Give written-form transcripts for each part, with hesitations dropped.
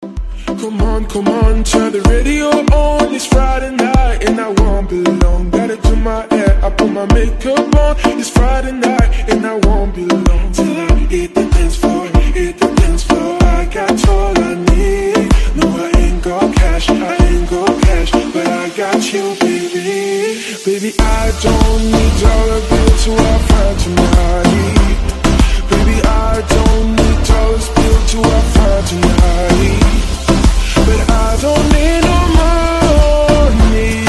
Come on, turn the radio on. It's Friday night and I won't be long. Gotta do my hair, I put my makeup on. It's Friday night and I won't be long till I hit the dance floor, hit the dance floor. I got all I need. No, I ain't got cash, I ain't got cash, but I got you, baby. Baby, I don't need dollar bills to have fun tonight. Baby, I don't need dollars bills to have fun tonight. But I don't need no money,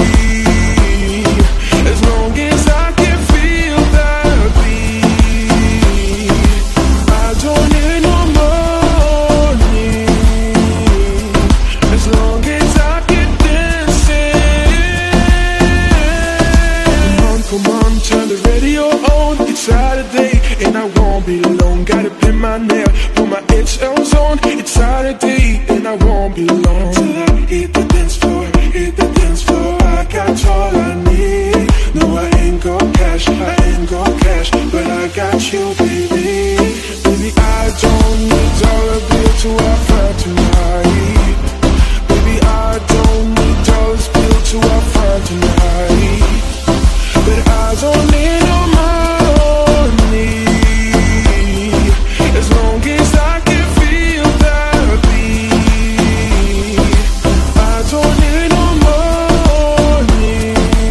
as long as I can feel that beat. I don't need no money, as long as I can dance it. Come on, turn the radio on. It's Saturday and I won't be long. Gotta pin my nail, put my HLs on. It's Saturday and I won't be long till I hit the dance floor, hit the dance floor. I got all I need. No, I ain't got cash, I ain't got cash, but I got you, baby. Baby, I don't need dollar bill to have fun tonight. Baby, I don't need dollars bill to have fun tonight. But I don't need no money, as long as I can feel that beat. I don't need no money,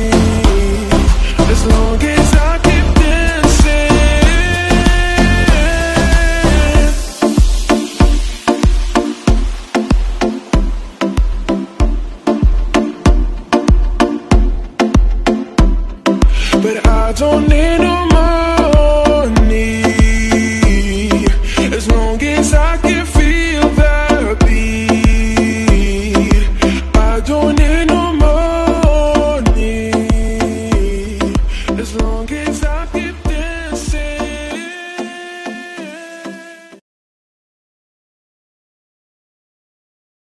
as long as I keep dancing. But I don't need no money, as long as I can feel that beat. I don't need no